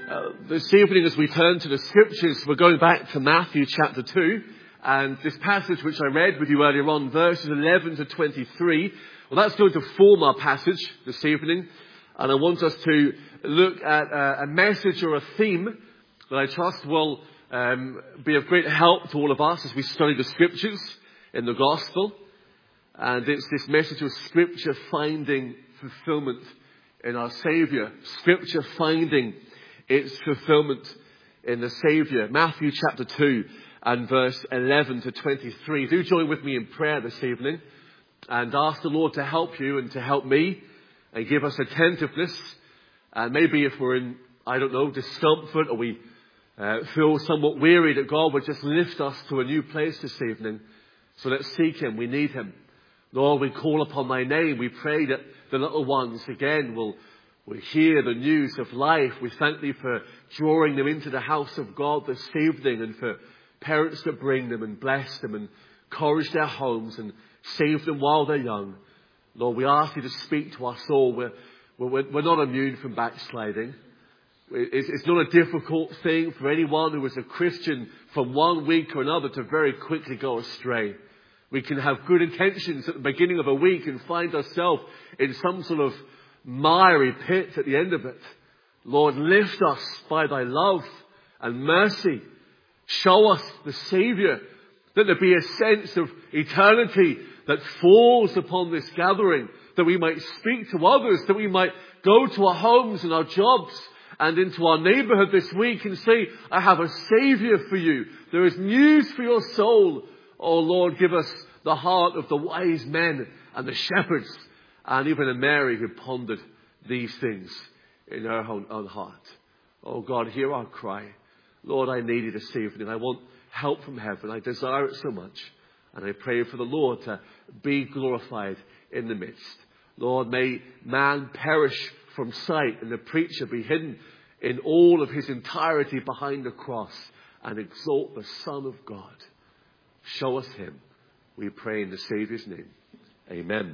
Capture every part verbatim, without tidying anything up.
Uh, this evening, as we turn to the scriptures, we're going back to Matthew chapter two, and this passage which I read with you earlier on, verses eleven to twenty-three, well, that's going to form our passage this evening, and I want us to look at a, a message or a theme that I trust will um, be of great help to all of us as we study the scriptures in the gospel, and it's this message of Scripture finding fulfillment in our Saviour, Scripture finding its fulfillment in the Saviour. Matthew chapter two and verse eleven to twenty-three. Do join with me in prayer this evening and ask the Lord to help you and to help me and give us attentiveness. And maybe if we're in, I don't know, discomfort, or we uh, feel somewhat weary, that God would just lift us to a new place this evening. So let's seek Him. We need Him. Lord, we call upon Thy name. We pray that the little ones again will We hear the news of life. We thank Thee for drawing them into the house of God this evening, and for parents that bring them and bless them and encourage their homes and save them while they're young. Lord, we ask Thee to speak to us all. We're, we're, we're not immune from backsliding. It's, it's not a difficult thing for anyone who is a Christian from one week or another to very quickly go astray. We can have good intentions at the beginning of a week and find ourselves in some sort of miry pit at the end of it. Lord, lift us by Thy love and mercy. Show us the Saviour, that there be a sense of eternity that falls upon this gathering, that we might speak to others, that we might go to our homes and our jobs and into our neighbourhood this week and say, I have a Saviour for you. There is news for your soul. Oh Lord, give us the heart of the wise men and the shepherds, and even a Mary who pondered these things in her own, own heart. Oh God, hear our cry. Lord, I need You this evening. I want help from heaven. I desire it so much. And I pray for the Lord to be glorified in the midst. Lord, may man perish from sight and the preacher be hidden in all of his entirety behind the cross, and exalt the Son of God. Show us Him, we pray in the Saviour's name. Amen.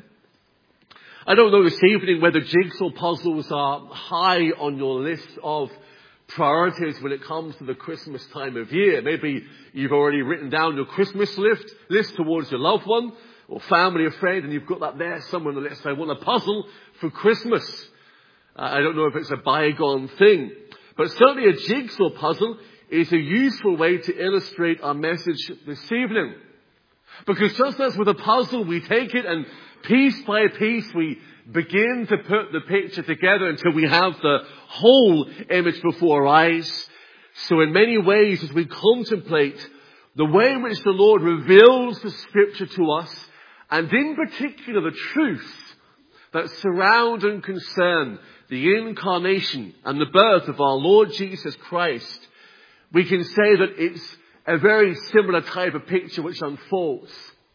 I don't know this evening whether jigsaw puzzles are high on your list of priorities when it comes to the Christmas time of year. Maybe you've already written down your Christmas list, list towards your loved one or family or friend, and you've got that there somewhere on the list. I want a puzzle for Christmas. Uh, I don't know if it's a bygone thing, but certainly a jigsaw puzzle is a useful way to illustrate our message this evening. Because just as with a puzzle, we take it and piece by piece we begin to put the picture together until we have the whole image before our eyes. So in many ways, as we contemplate the way in which the Lord reveals the Scripture to us, and in particular the truths that surround and concern the incarnation and the birth of our Lord Jesus Christ, we can say that it's a very similar type of picture which unfolds.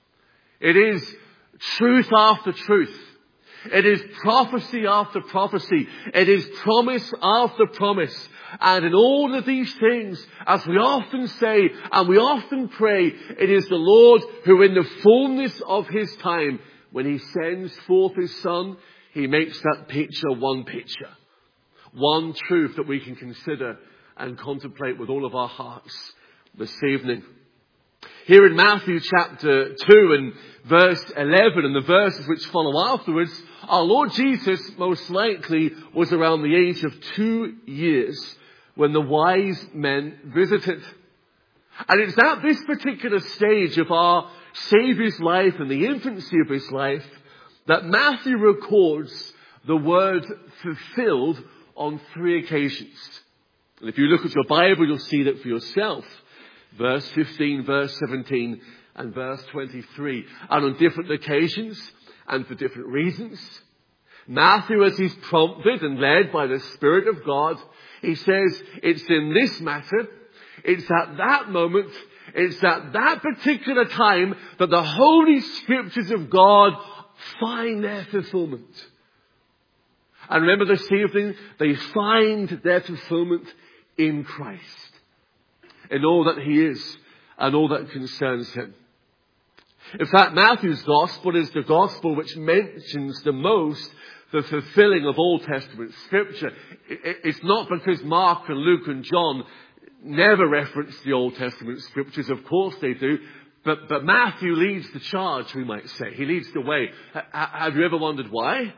It is truth after truth. It is prophecy after prophecy. It is promise after promise. And in all of these things, as we often say and we often pray, it is the Lord who in the fullness of His time, when He sends forth His Son, He makes that picture one picture. One truth that we can consider and contemplate with all of our hearts this evening. Here in Matthew chapter two and verse eleven and the verses which follow afterwards, our Lord Jesus most likely was around the age of two years when the wise men visited. And it's at this particular stage of our Saviour's life and the infancy of His life that Matthew records the word fulfilled on three occasions. And if you look at your Bible, you'll see that for yourself. Verse fifteen, verse seventeen, and verse twenty-three. And on different occasions and for different reasons, Matthew, as he's prompted and led by the Spirit of God, he says it's in this matter, it's at that moment, it's at that particular time that the Holy Scriptures of God find their fulfillment. And remember this evening, they find their fulfillment in Christ, in all that He is and all that concerns Him. In fact, Matthew's Gospel is the Gospel which mentions the most the fulfilling of Old Testament Scripture. It's not because Mark and Luke and John never reference the Old Testament Scriptures. Of course they do. But, but Matthew leads the charge, we might say. He leads the way. H- have you ever wondered why?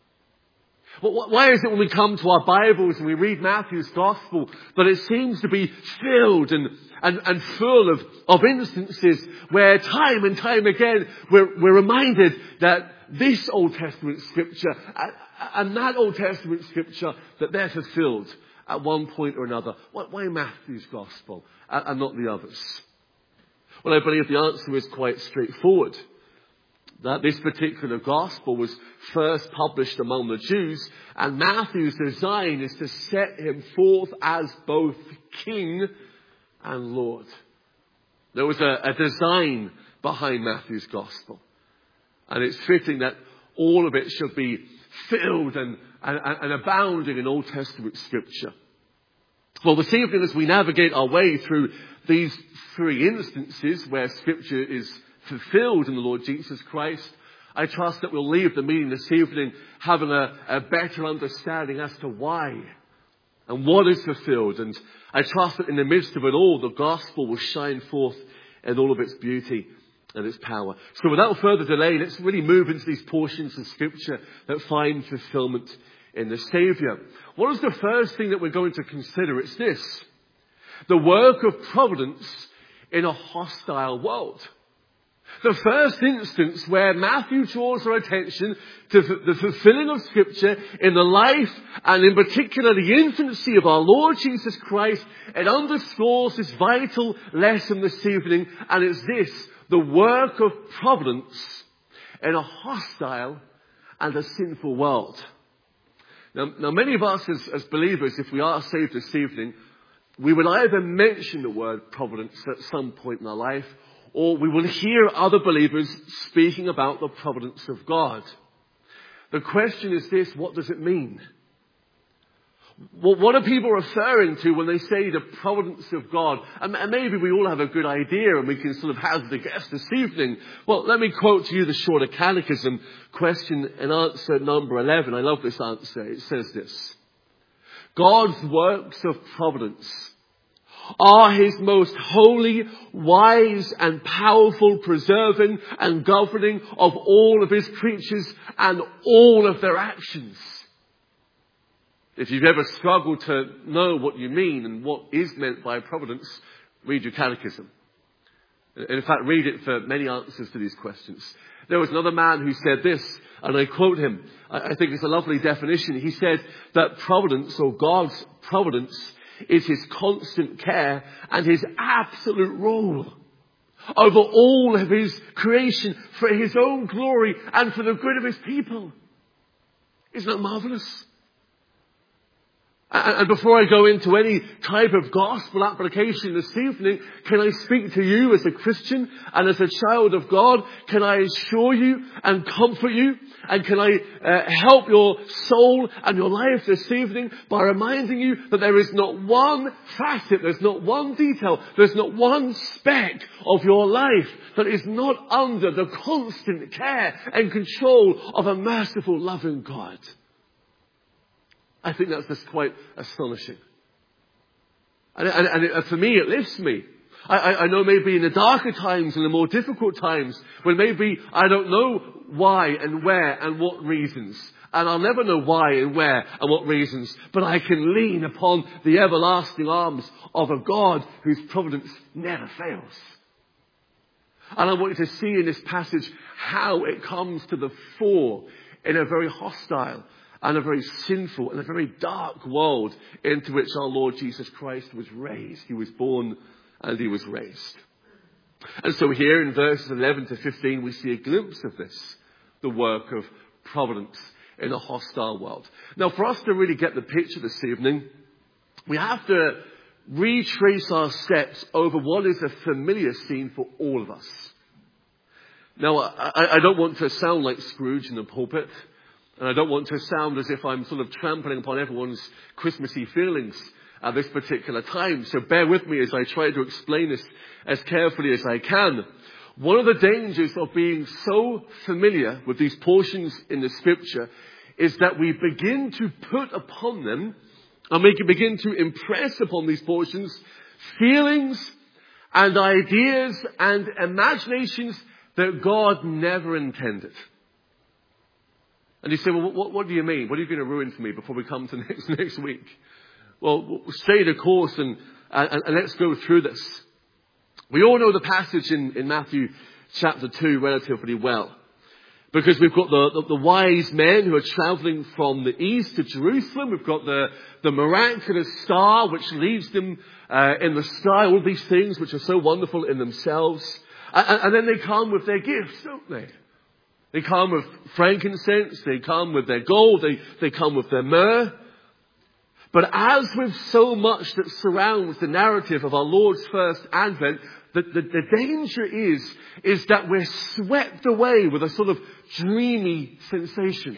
Well, why is it when we come to our Bibles and we read Matthew's Gospel that it seems to be filled and, and, and full of, of instances where time and time again we're, we're reminded that this Old Testament Scripture and that Old Testament Scripture, that they're fulfilled at one point or another? Why Matthew's Gospel and not the others? Well, I believe the answer is quite straightforward. That this particular gospel was first published among the Jews, and Matthew's design is to set him forth as both King and Lord. There was a, a design behind Matthew's gospel, and it's fitting that all of it should be filled and, and, and abounding in Old Testament Scripture. Well, this evening, as we navigate our way through these three instances where Scripture is fulfilled in the Lord Jesus Christ, I trust that we'll leave the meeting this evening having a, a better understanding as to why and what is fulfilled. And I trust that in the midst of it all, the gospel will shine forth in all of its beauty and its power. So without further delay, let's really move into these portions of Scripture that find fulfillment in the Saviour. What is the first thing that we're going to consider? It's this: the work of providence in a hostile world. The first instance where Matthew draws our attention to the fulfilling of Scripture in the life and in particular the infancy of our Lord Jesus Christ, it underscores this vital lesson this evening, and it's this: the work of providence in a hostile and a sinful world. Now, now many of us as, as believers, if we are saved this evening, we will either mention the word providence at some point in our life, or we will hear other believers speaking about the providence of God. The question is this: what does it mean? What are people referring to when they say the providence of God? And maybe we all have a good idea and we can sort of hazard a guess this evening. Well, let me quote to you the Shorter Catechism, question and answer number eleven. I love this answer. It says this: God's works of providence are his most holy, wise and powerful preserving and governing of all of his creatures and all of their actions. If you've ever struggled to know what you mean and what is meant by providence, read your catechism. In fact, read it for many answers to these questions. There was another man who said this, and I quote him. I think it's a lovely definition. He said that providence, or God's providence, is his constant care and his absolute rule over all of his creation for his own glory and for the good of his people. Isn't that marvelous? And before I go into any type of gospel application this evening, can I speak to you as a Christian and as a child of God? Can I assure you and comfort you? And can I uh, help your soul and your life this evening by reminding you that there is not one facet, there's not one detail, there's not one speck of your life that is not under the constant care and control of a merciful, loving God. I think that's just quite astonishing. And, and, and it, for me, it lifts me. I, I, I know maybe in the darker times and the more difficult times, when maybe I don't know why and where and what reasons. And I'll never know why and where and what reasons. But I can lean upon the everlasting arms of a God whose providence never fails. And I want you to see in this passage how it comes to the fore in a very hostile and a very sinful and a very dark world into which our Lord Jesus Christ was raised. He was born and he was raised. And so here in verses eleven to fifteen, we see a glimpse of this, the work of providence in a hostile world. Now, for us to really get the picture this evening, we have to retrace our steps over what is a familiar scene for all of us. Now, I, I don't want to sound like Scrooge in the pulpit, and I don't want to sound as if I'm sort of trampling upon everyone's Christmassy feelings at this particular time. So bear with me as I try to explain this as carefully as I can. One of the dangers of being so familiar with these portions in the Scripture is that we begin to put upon them, and we can begin to impress upon these portions, feelings and ideas and imaginations that God never intended. And you say, well, what, what do you mean? What are you going to ruin for me before we come to next, next week? Well, stay the course and, and, and let's go through this. We all know the passage in, in Matthew chapter two relatively well. Because we've got the, the, the wise men who are traveling from the east to Jerusalem. We've got the, the miraculous star which leads them uh, in the sky. All these things which are so wonderful in themselves. And, and then they come with their gifts, don't they? They come with frankincense. They come with their gold. They, they come with their myrrh. But as with so much that surrounds the narrative of our Lord's first advent, the, the, the danger is, is that we're swept away with a sort of dreamy sensation.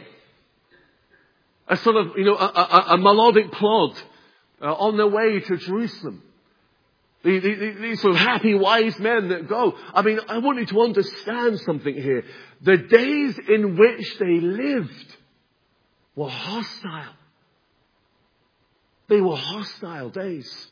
A sort of, you know, a, a, a melodic plod uh, on their way to Jerusalem. These, these, these sort of happy wise men that go. I mean, I want you to understand something here. The days in which they lived were hostile. They were hostile days.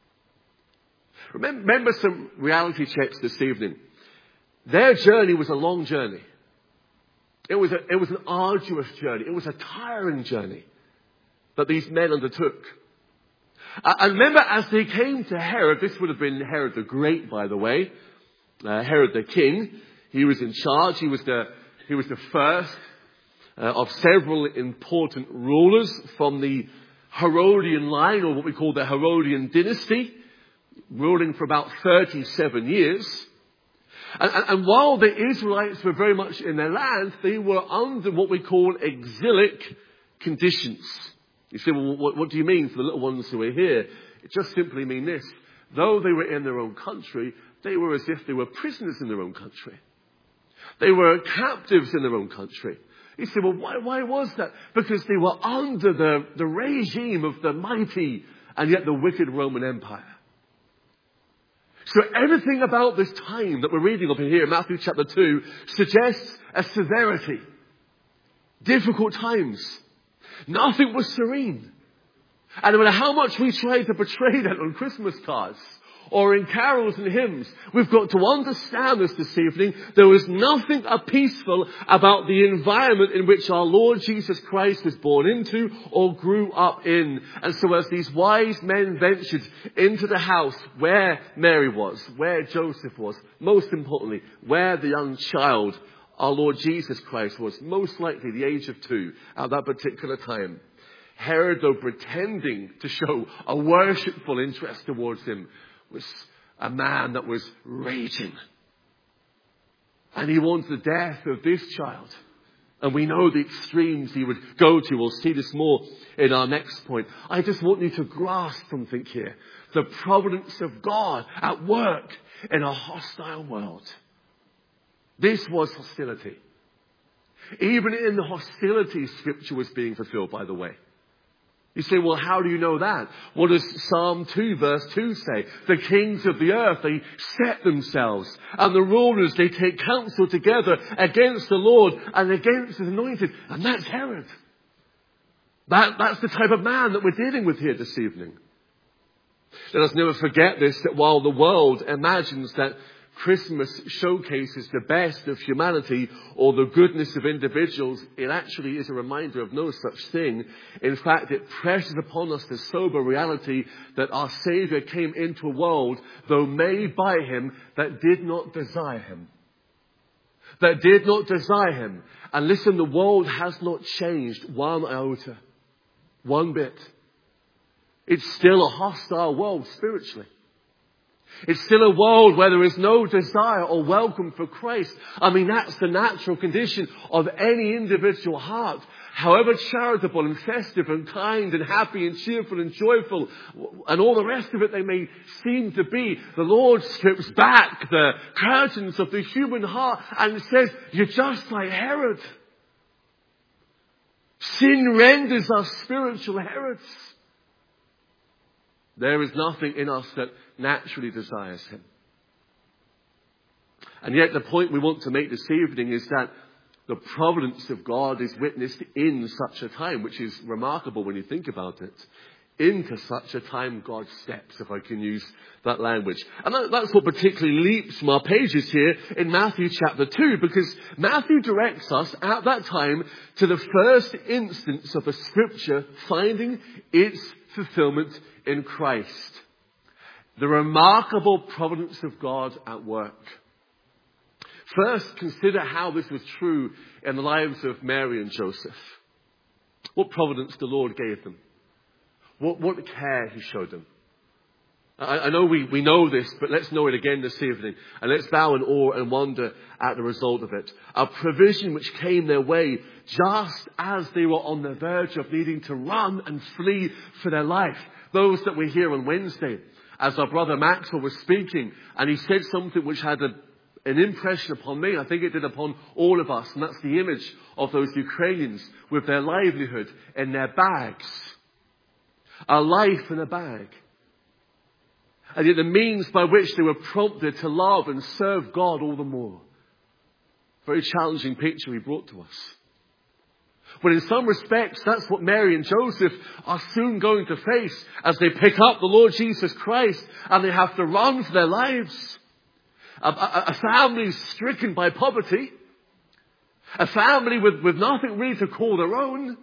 Remember, remember some reality checks this evening. Their journey was a long journey. It was, a, it was an arduous journey. It was a tiring journey that these men undertook. And remember, as they came to Herod, this would have been Herod the Great, by the way. Uh, Herod the king. He was in charge. He was the, he was the first uh, of several important rulers from the Herodian line, or what we call the Herodian dynasty, ruling for about thirty-seven years. And, and, and while the Israelites were very much in their land, they were under what we call exilic conditions. You say, well, what, what do you mean for the little ones who are here? It just simply means this. Though they were in their own country, they were as if they were prisoners in their own country. They were captives in their own country. You say, well, why, why was that? Because they were under the, the regime of the mighty and yet the wicked Roman Empire. So everything about this time that we're reading up here in Matthew chapter two suggests a severity. Difficult times. Nothing was serene. And no matter how much we try to portray that on Christmas cards or in carols and hymns, we've got to understand this this evening. There was nothing peaceful about the environment in which our Lord Jesus Christ was born into or grew up in. And so as these wise men ventured into the house where Mary was, where Joseph was, most importantly, where the young child, our Lord Jesus Christ, was, most likely the age of two at that particular time, Herod, though pretending to show a worshipful interest towards him, was a man that was raging. And he wanted the death of this child. And we know the extremes he would go to. We'll see this more in our next point. I just want you to grasp something here. The providence of God at work in a hostile world. This was hostility. Even in the hostility, Scripture was being fulfilled, by the way. You say, well, how do you know that? What does Psalm two verse two say? The kings of the earth, they set themselves. And the rulers, they take counsel together against the Lord and against his anointed. And that's Herod. That, that's the type of man that we're dealing with here this evening. Let us never forget this, that while the world imagines that Christmas showcases the best of humanity or the goodness of individuals, it actually is a reminder of no such thing. In fact, it presses upon us the sober reality that our Saviour came into a world, though made by him, that did not desire him. That did not desire him. And listen, the world has not changed one iota. One bit. It's still a hostile world spiritually. It's still a world where there is no desire or welcome for Christ. I mean, that's the natural condition of any individual heart. However charitable and festive and kind and happy and cheerful and joyful and all the rest of it they may seem to be, the Lord strips back the curtains of the human heart and says, you're just like Herod. Sin renders us spiritual Herods. There is nothing in us that naturally desires him. And yet the point we want to make this evening is that The providence of God is witnessed in such a time, which is remarkable when you think about it. Into such a time God steps, if I can use that language. And that, that's what particularly leaps from our pages here in Matthew chapter two, because Matthew directs us at that time to the first instance of a scripture finding its fulfillment in Christ. The remarkable providence of God at work. First, consider how this was true in the lives of Mary and Joseph. What providence the Lord gave them. What, what care he showed them. I, I know we, we know this, but let's know it again this evening. And let's bow in awe and wonder at the result of it. A provision which came their way just as they were on the verge of needing to run and flee for their life. Those that were here on Wednesday, as our brother Maxwell was speaking, and he said something which had a an impression upon me. I think it did upon all of us. And that's the image of those Ukrainians with their livelihood in their bags. A life in a bag. And yet the means by which they were prompted to love and serve God all the more. Very challenging picture he brought to us. But in some respects, that's what Mary and Joseph are soon going to face as they pick up the Lord Jesus Christ and they have to run for their lives. A, a, a family stricken by poverty. A family with, with nothing really to call their own.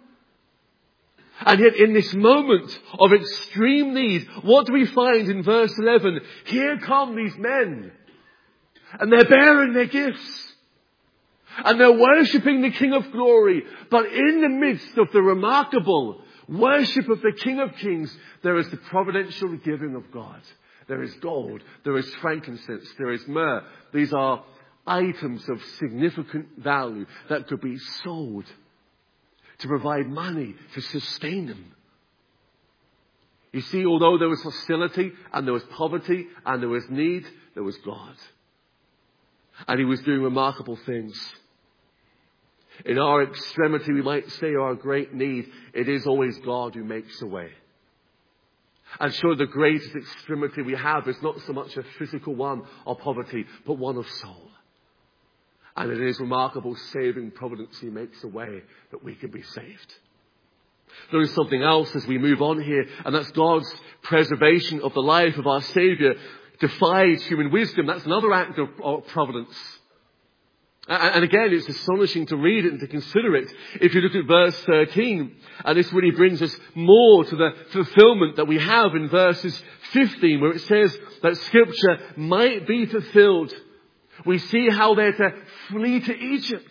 And yet in this moment of extreme need, what do we find in verse eleven? Here come these men. And they're bearing their gifts. And they're worshipping the King of Glory. But in the midst of the remarkable worship of the King of Kings, there is the providential giving of God. There is gold, there is frankincense, there is myrrh. These are items of significant value that could be sold to provide money to sustain them. You see, although there was hostility and there was poverty and there was need, there was God. And he was doing remarkable things. In our extremity, we might say, our great need, it is always God who makes a way. And sure, the greatest extremity we have is not so much a physical one of poverty, but one of soul. And in his remarkable saving providence, he makes a way that we can be saved. There is something else as we move on here, and that's God's preservation of the life of our Saviour defies human wisdom. That's another act of, of providence. And again, it's astonishing to read it and to consider it. If you look at verse thirteen, and this really brings us more to the fulfillment that we have in verses fifteen, where it says that Scripture might be fulfilled. We see how they're to flee to Egypt.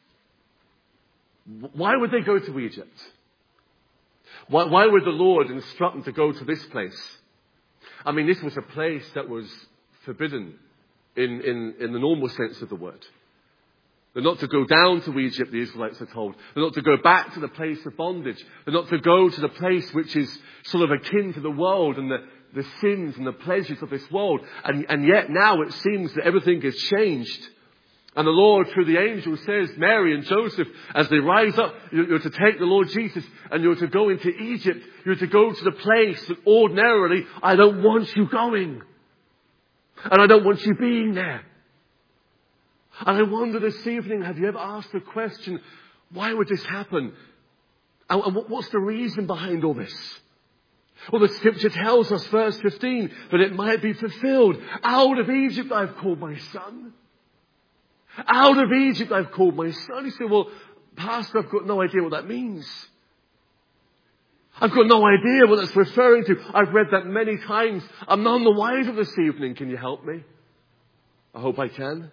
Why would they go to Egypt? Why, why would the Lord instruct them to go to this place? I mean, this was a place that was forbidden in, in, in the normal sense of the word. They're not to go down to Egypt, the Israelites are told. They're not to go back to the place of bondage. They're not to go to the place which is sort of akin to the world and the, the sins and the pleasures of this world. And, and yet now it seems that everything has changed. And the Lord, through the angel, says, Mary and Joseph, as they rise up, you're to take the Lord Jesus and you're to go into Egypt. You're to go to the place that ordinarily I don't want you going. And I don't want you being there. And I wonder this evening, have you ever asked the question, why would this happen? And what's the reason behind all this? Well, the Scripture tells us, verse fifteen, that it might be fulfilled. Out of Egypt I've called my son. Out of Egypt I've called my son. You say, well, Pastor, I've got no idea what that means. I've got no idea what that's referring to. I've read that many times. I'm none the wiser this evening. Can you help me? I hope I can.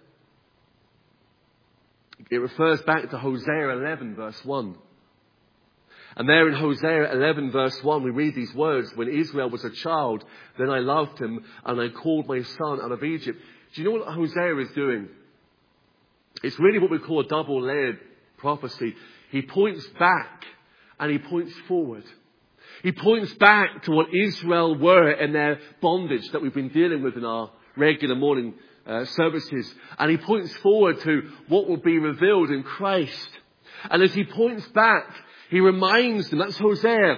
It refers back to Hosea eleven verse one. And there in Hosea eleven verse one we read these words, when Israel was a child, then I loved him and I called my son out of Egypt. Do you know what Hosea is doing? It's really what we call a double-layered prophecy. He points back and he points forward. He points back to what Israel were in their bondage that we've been dealing with in our regular morning uh, services. And he points forward to what will be revealed in Christ. And as he points back, he reminds them, that's Hosea,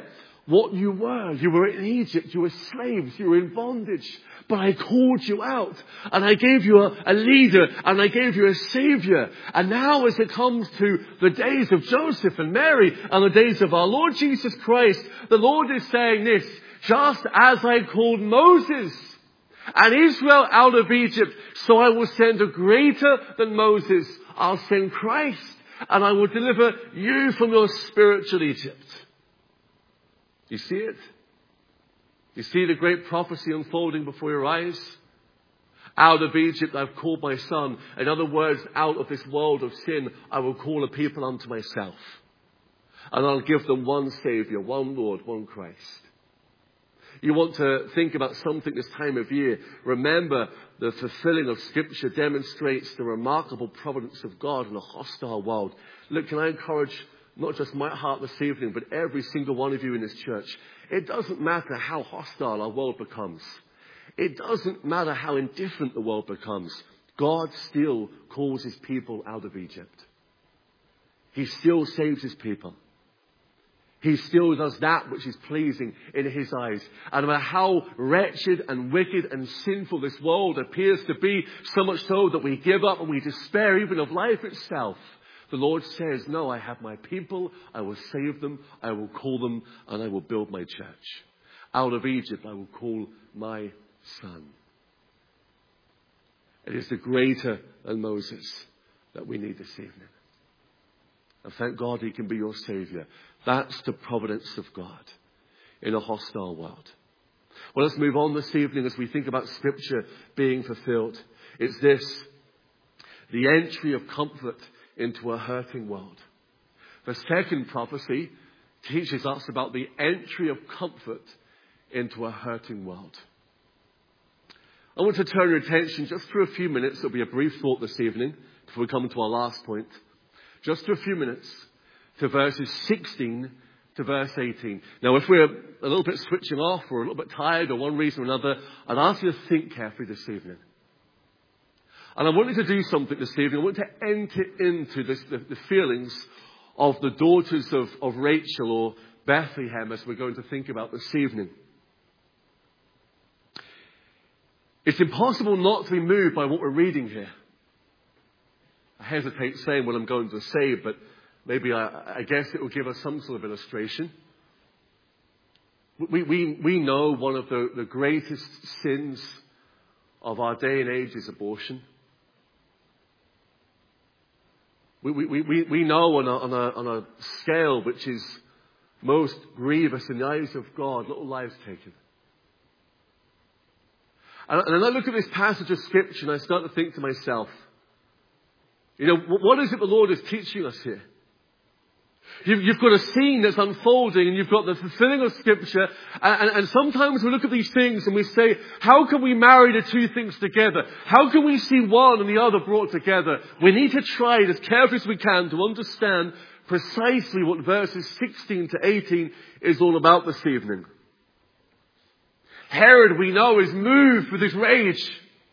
what you were. You were in Egypt. You were slaves. You were in bondage. But I called you out. And I gave you a, a leader. And I gave you a savior. And now as it comes to the days of Joseph and Mary and the days of our Lord Jesus Christ, the Lord is saying this: just as I called Moses and Israel out of Egypt, so I will send a greater than Moses. I'll send Christ. And I will deliver you from your spiritual Egypt. You see it? You see the great prophecy unfolding before your eyes? Out of Egypt I've called my son. In other words, out of this world of sin, I will call a people unto myself. And I'll give them one Savior, one Lord, one Christ. You want to think about something this time of year. Remember, the fulfilling of Scripture demonstrates the remarkable providence of God in a hostile world. Look, can I encourage not just my heart this evening, but every single one of you in this church? It doesn't matter how hostile our world becomes. It doesn't matter how indifferent the world becomes. God still calls his people out of Egypt. He still saves his people. He still does that which is pleasing in his eyes. And no matter how wretched and wicked and sinful this world appears to be, so much so that we give up and we despair even of life itself, the Lord says, no, I have my people, I will save them, I will call them, and I will build my church. Out of Egypt I will call my son. It is the greater than Moses that we need this evening. And thank God he can be your Savior. That's the providence of God in a hostile world. Well, let's move on this evening as we think about Scripture being fulfilled. It's this: the entry of comfort into a hurting world. The second prophecy teaches us about the entry of comfort into a hurting world. I want to turn your attention just for a few minutes. It'll be a brief thought this evening before we come to our last point. Just for a few minutes to verses sixteen to verse eighteen. Now, if we're a little bit switching off or a little bit tired or one reason or another, I'd ask you to think carefully this evening. And I want you to do something this evening. I want to enter into this, the, the feelings of the daughters of, of Rachel or Bethlehem as we're going to think about this evening. It's impossible not to be moved by what we're reading here. I hesitate saying what I'm going to say, but maybe I, I guess it will give us some sort of illustration. We, we, we know one of the, the greatest sins of our day and age is abortion. We, we, we, we know on a, on, a, on a scale which is most grievous in the eyes of God, little lives taken. And, and I look at this passage of Scripture and I start to think to myself, you know, what is it the Lord is teaching us here? You've, you've got a scene that's unfolding and you've got the fulfilling of Scripture. And, and, and sometimes we look at these things and we say, how can we marry the two things together? How can we see one and the other brought together? We need to try it as carefully as we can to understand precisely what verses sixteen to eighteen is all about this evening. Herod, we know, is moved with his rage.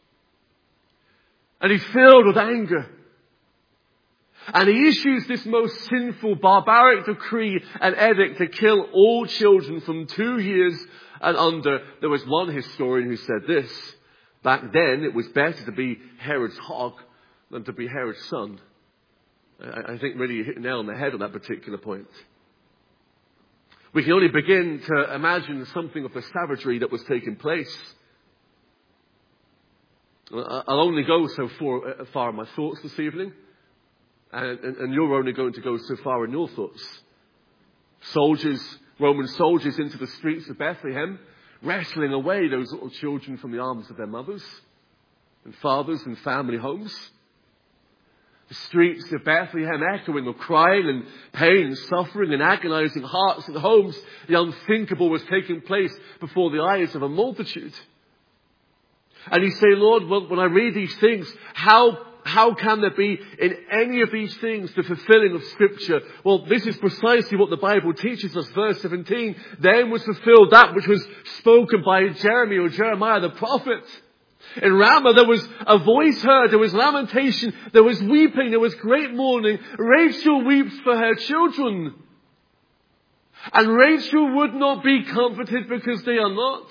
And he's filled with anger. And he issues this most sinful, barbaric decree and edict to kill all children from two years and under. There was one historian who said this: back then it was better to be Herod's hog than to be Herod's son. I, I think really you hit the nail on the head on that particular point. We can only begin to imagine something of the savagery that was taking place. I'll only go so far, far in my thoughts this evening. And, and, and you're only going to go so far in your thoughts. Soldiers, Roman soldiers into the streets of Bethlehem, wrestling away those little children from the arms of their mothers and fathers and family homes. The streets of Bethlehem echoing of crying and pain and suffering and agonizing hearts and homes. The unthinkable was taking place before the eyes of a multitude. And you say, Lord, well, when I read these things, how How can there be in any of these things the fulfilling of Scripture? Well, this is precisely what the Bible teaches us. Verse seventeen, then was fulfilled that which was spoken by Jeremy or Jeremiah the prophet. In Ramah there was a voice heard, there was lamentation, there was weeping, there was great mourning. Rachel weeps for her children. And Rachel would not be comforted because they are not.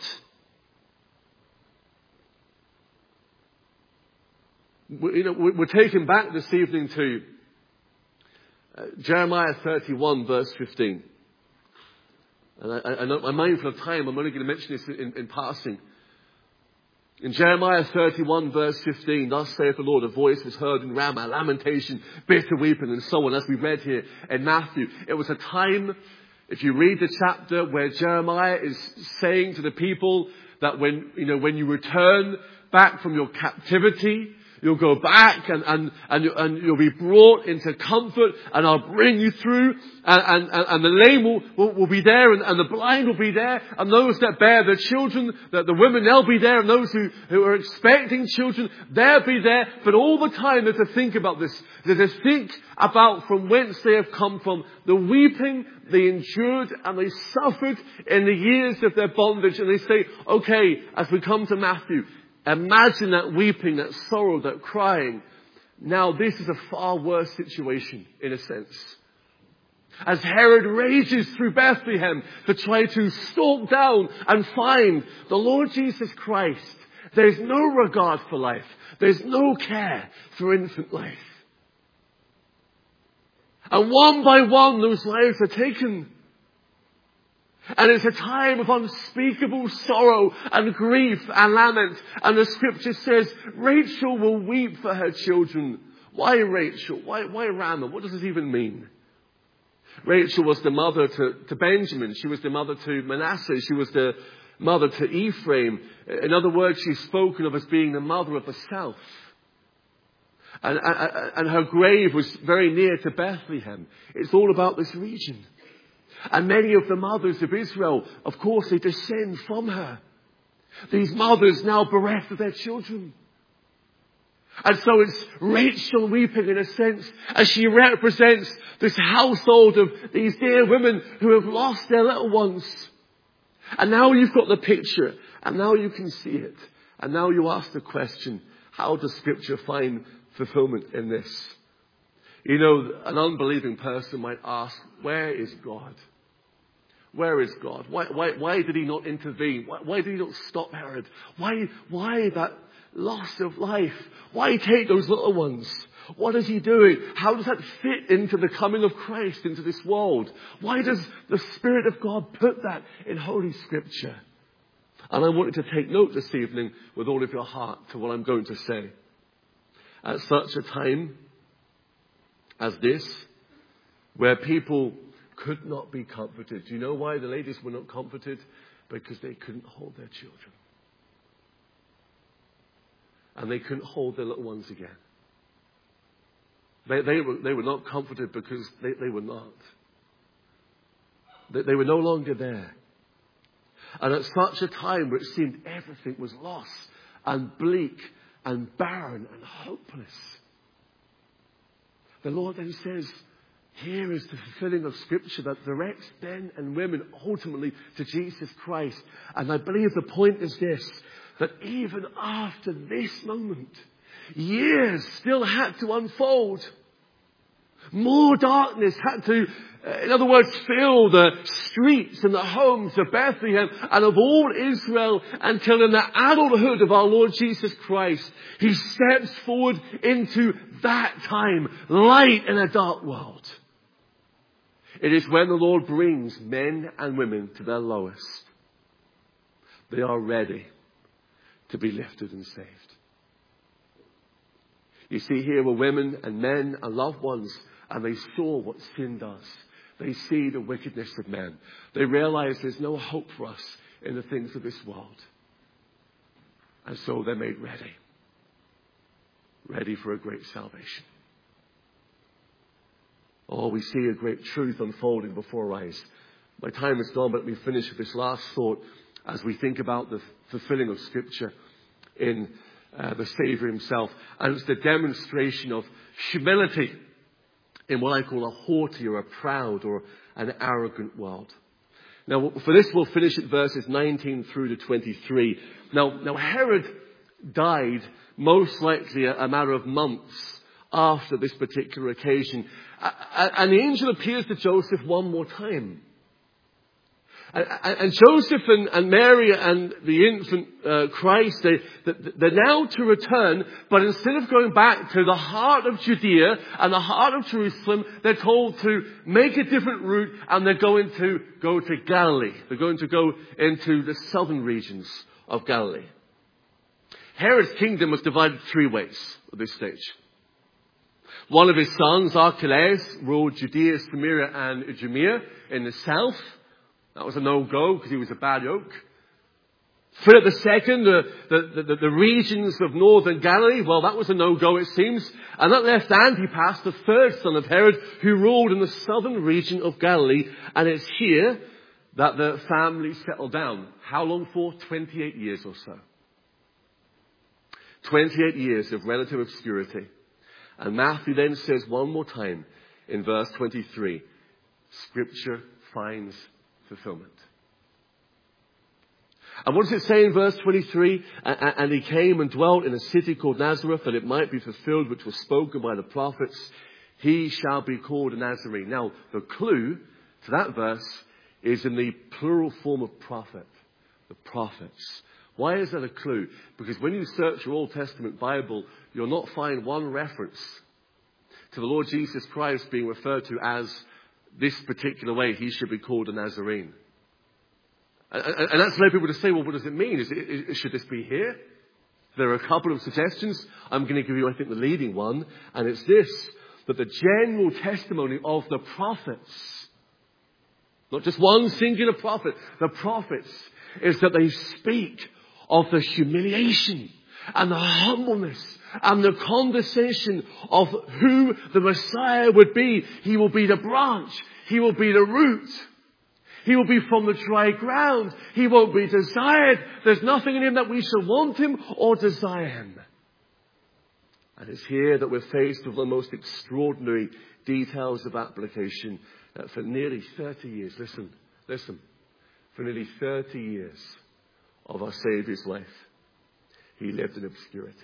We, you know, we're taken back this evening to uh, Jeremiah thirty-one verse fifteen. And I, I know, I'm mindful of time. I'm only going to mention this in, in passing. In Jeremiah thirty-one verse fifteen, thus saith the Lord, a voice was heard in Ramah, lamentation, bitter weeping, and so on, as we read here in Matthew. It was a time, if you read the chapter, where Jeremiah is saying to the people that when, you know, when you return back from your captivity, you'll go back and, and, and, you, and you'll be brought into comfort, and I'll bring you through, and, and, and the lame will, will, will be there, and, and the blind will be there, and those that bear their children, the, the women, they'll be there, and those who, who are expecting children, they'll be there. But all the time they're to think about this. They're to think about from whence they have come from. The weeping they endured and they suffered in the years of their bondage. And they say, okay, as we come to Matthew, imagine that weeping, that sorrow, that crying. Now this is a far worse situation, in a sense. As Herod rages through Bethlehem to try to stalk down and find the Lord Jesus Christ, there's no regard for life. There's no care for infant life. And one by one, those lives are taken. And it's a time of unspeakable sorrow and grief and lament. And the scripture says, Rachel will weep for her children. Why Rachel? Why, why Ramah? What does this even mean? Rachel was the mother to, to Benjamin. She was the mother to Manasseh. She was the mother to Ephraim. In other words, she's spoken of as being the mother of the south. And, and, and her grave was very near to Bethlehem. It's all about this region. And many of the mothers of Israel, of course, they descend from her. These mothers now bereft of their children. And so it's Rachel weeping, in a sense, as she represents this household of these dear women who have lost their little ones. And now you've got the picture, and now you can see it. And now you ask the question, how does Scripture find fulfillment in this? You know, an unbelieving person might ask, where is God? Where is God? Why, why, why did he not intervene? Why, why did he not stop Herod? Why, why that loss of life? Why take those little ones? What is he doing? How does that fit into the coming of Christ into this world? Why does the Spirit of God put that in Holy Scripture? And I want you to take note this evening with all of your heart to what I'm going to say. At such a time as this, where people could not be comforted. Do you know why the ladies were not comforted? Because they couldn't hold their children. And they couldn't hold their little ones again. They, they, were, they were not comforted because they, they were not. They, they were no longer there. And at such a time where it seemed everything was lost and bleak and barren and hopeless, the Lord then says, here is the fulfilling of Scripture that directs men and women ultimately to Jesus Christ. And I believe the point is this, that even after this moment, years still had to unfold. More darkness had to, in other words, fill the streets and the homes of Bethlehem and of all Israel, until in the adulthood of our Lord Jesus Christ, he steps forward into that time, light in a dark world. It is when the Lord brings men and women to their lowest. They are ready to be lifted and saved. You see, here were women and men and loved ones, and they saw what sin does. They see the wickedness of men. They realize there's no hope for us in the things of this world. And so they're made ready. Ready for a great salvation. Oh, we see a great truth unfolding before our eyes. My time is gone, but let me finish with this last thought as we think about the fulfilling of Scripture in uh, the Savior himself. And it's the demonstration of humility in what I call a haughty or a proud or an arrogant world. Now, for this, we'll finish at verses nineteen through to twenty-three. Now, now Herod died most likely a, a matter of months after this particular occasion. And the angel appears to Joseph one more time. And, and Joseph and, and Mary and the infant uh, Christ, they, they're now to return, but instead of going back to the heart of Judea and the heart of Jerusalem, they're told to make a different route, and they're going to go to Galilee. They're going to go into the southern regions of Galilee. Herod's kingdom was divided three ways at this stage. One of his sons, Archelaus, ruled Judea, Samaria, and Idumea in the south. That was a no-go because he was a bad yoke. Philip the Second, the, the, the, the regions of northern Galilee, well, that was a no-go, it seems. And that left Antipas, the third son of Herod, who ruled in the southern region of Galilee. And it's here that the family settled down. How long for? twenty-eight years or so. twenty-eight years of relative obscurity. And Matthew then says one more time in verse twenty-three, Scripture finds fulfillment. And what does it say in verse twenty-three? And he came and dwelt in a city called Nazareth, that it might be fulfilled which was spoken by the prophets. He shall be called a Nazarene. Now, the clue to that verse is in the plural form of prophet. The prophets. Why is that a clue? Because when you search your Old Testament Bible, you'll not find one reference to the Lord Jesus Christ being referred to as this particular way. He should be called a Nazarene. And, and, and that's led people to say, well, what does it mean? Is it, is, should this be here? There are a couple of suggestions. I'm going to give you, I think, the leading one. And it's this, that the general testimony of the prophets, not just one singular prophet, the prophets, is that they speak of the humiliation and the humbleness and the condescension of who the Messiah would be. He will be the branch. He will be the root. He will be from the dry ground. He won't be desired. There's nothing in him that we shall want him or desire him. And it's here that we're faced with the most extraordinary details of application. That for nearly thirty years, listen, listen, for nearly thirty years of our Saviour's life, he lived in obscurity.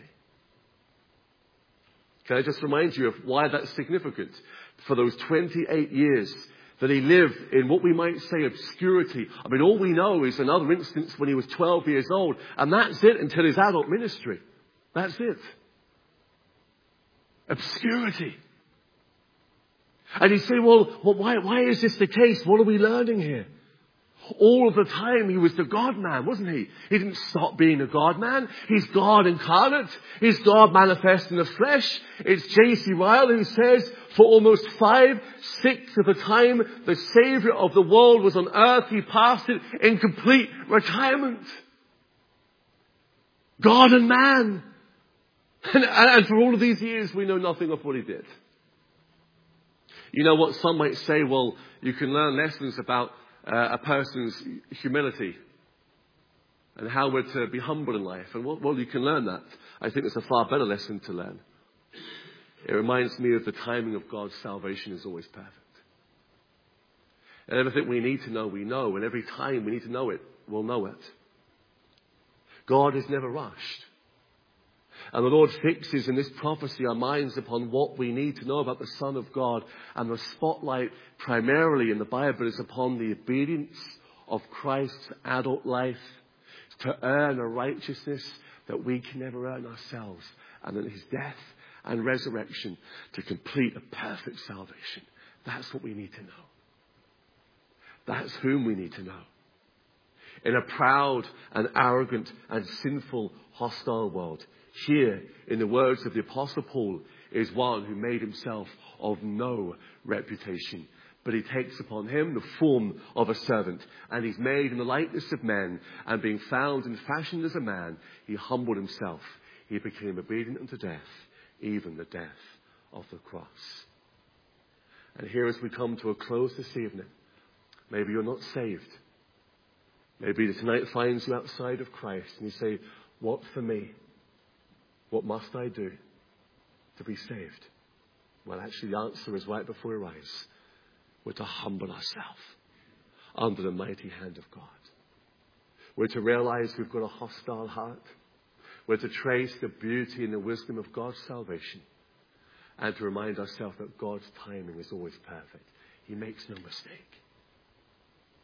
Can I just remind you of why that's significant? For those twenty-eight years that he lived in what we might say obscurity. I mean, all we know is another instance when he was twelve years old. And that's it until his adult ministry. That's it. Obscurity. And you say, well, well why, why is this the case? What are we learning here? All of the time he was the God-man, wasn't he? He didn't stop being a God-man. He's God incarnate. He's God manifest in the flesh. It's J C Ryle who says, for almost five, six of the time the Saviour of the world was on earth, he passed it in complete retirement. God and man. And, and for all of these years we know nothing of what he did. You know what, some might say, well, you can learn lessons about uh, a person's humility and how we're to be humble in life. And well, well, you can learn that. I think it's a far better lesson to learn. It reminds me of the timing of God's salvation is always perfect. And everything we need to know, we know. And every time we need to know it, we'll know it. God is never rushed. And the Lord fixes in this prophecy our minds upon what we need to know about the Son of God. And the spotlight primarily in the Bible is upon the obedience of Christ's adult life to earn a righteousness that we can never earn ourselves. And then his death and resurrection to complete a perfect salvation. That's what we need to know. That's whom we need to know. In a proud and arrogant and sinful, hostile world, here, in the words of the Apostle Paul, is one who made himself of no reputation. But he takes upon him the form of a servant. And he's made in the likeness of men. And being found and fashioned as a man, he humbled himself. He became obedient unto death, even the death of the cross. And here as we come to a close this evening, maybe you're not saved. Maybe tonight finds you outside of Christ and you say, what for me? What must I do to be saved? Well, actually the answer is right before your eyes. We're to humble ourselves under the mighty hand of God. We're to realize we've got a hostile heart. We're to trace the beauty and the wisdom of God's salvation. And to remind ourselves that God's timing is always perfect. He makes no mistake.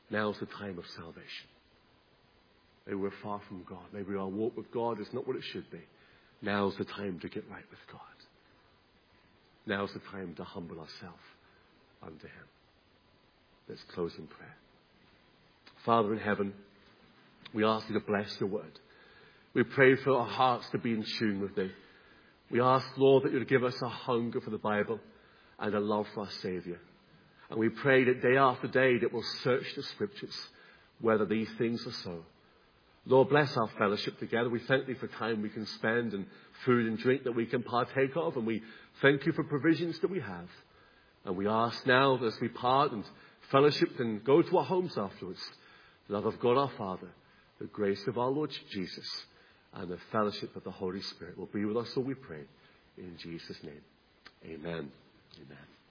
Now's the time of salvation. Maybe we're far from God. Maybe our walk with God is not what it should be. Now's the time to get right with God. Now's the time to humble ourselves under him. Let's close in prayer. Father in heaven, we ask you to bless your word. We pray for our hearts to be in tune with thee. We ask, Lord, that you'd give us a hunger for the Bible and a love for our Saviour. And we pray that day after day that we'll search the Scriptures, whether these things are so. Lord, bless our fellowship together. We thank thee for time we can spend and food and drink that we can partake of. And we thank you for provisions that we have. And we ask now as we part and fellowship and go to our homes afterwards, the love of God our Father, the grace of our Lord Jesus, and the fellowship of the Holy Spirit will be with us, so we pray. In Jesus' name, amen. Amen.